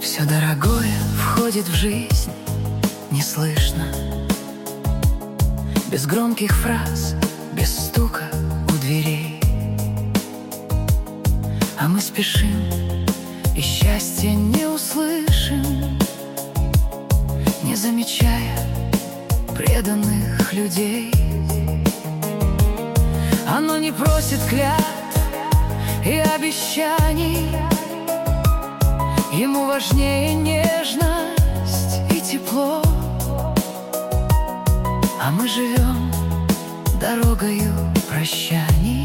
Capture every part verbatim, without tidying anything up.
Все дорогое входит в жизнь неслышно, без громких фраз, без стука у дверей. А мы спешим и счастья не услышим, не замечая преданных людей. Оно не просит клятв и обещаний, ему важнее нежность и тепло. А мы живем дорогою прощаний,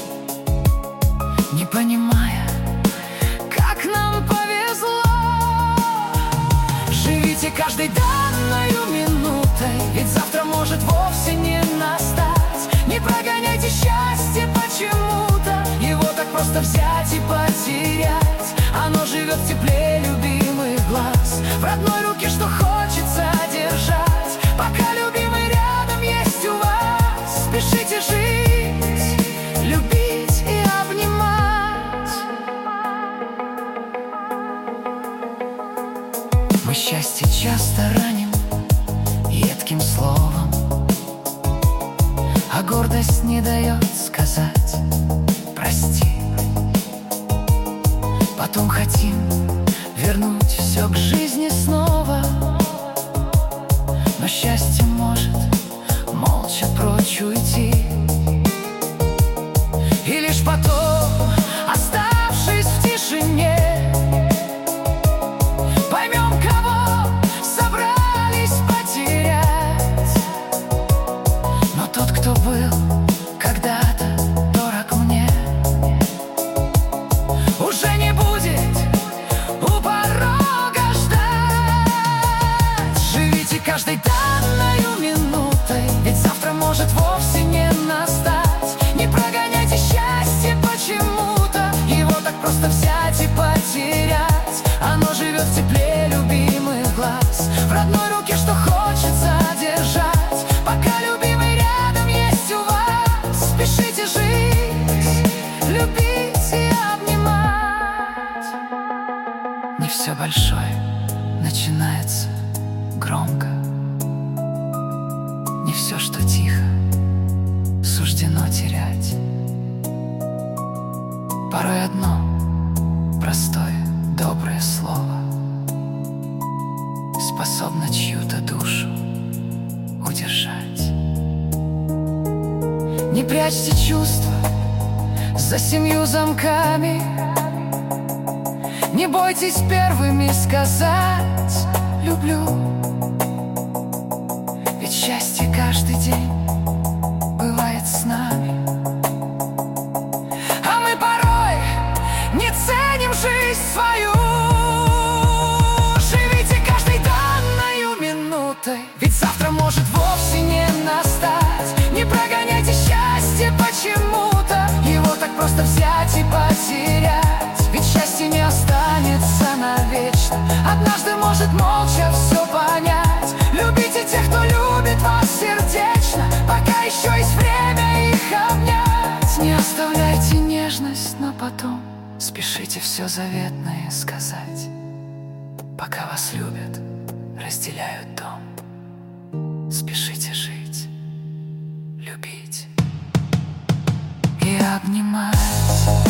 не понимая, как нам повезло. Живите каждой данною минутой, ведь завтра может вовсе не настать. Не прогоняйте счастье почему-то, его так просто взять и потерять. Оно живет в тепле любимых глаз, в родной руке, что хочется держать. Пока любимый рядом есть у вас, спешите жить, любить и обнимать. Мы счастье часто раним едким словом, а гордость не дает сказать прости. Потом хотим вернуть все к жизни снова, но счастье может молча прочь уйти. И лишь потом, оставшись в тишине, поймем, кого собрались потерять. Но тот, кто был когда-то дорог мне, уже не будет у порога ждать. Живите каждой данною минутой, ведь завтра может вовсе не настать. Не прогоняйте счастье почему-то, его так просто взять и потерять. Оно живет в тепле любимых глаз, в родной руке, что хочется держать. Пока любимый рядом есть у вас, спешите жить, любить и обнимать. Не все большое начинается громко, не все, что тихо, суждено терять. Порой одно простое, доброе слово способно чью-то душу удержать. Не прячьте чувства за семью замками, не бойтесь первыми сказать «люблю». Ведь счастье каждый день бывает с нами, а мы порой не ценим жизнь свою. Живите каждой данною минутой, ведь завтра может вовсе не настать. Не прогоняйте счастье почему-то, его так просто взять и потерять. Ведь счастье не останется навечно, однажды может молча все понять. Любите тех, кто любит вас сердечно, пока еще есть время их обнять. Не оставляйте нежность на потом, спешите все заветное сказать. Пока вас любят, разделяют дом, спешите жить, любить и обнимать.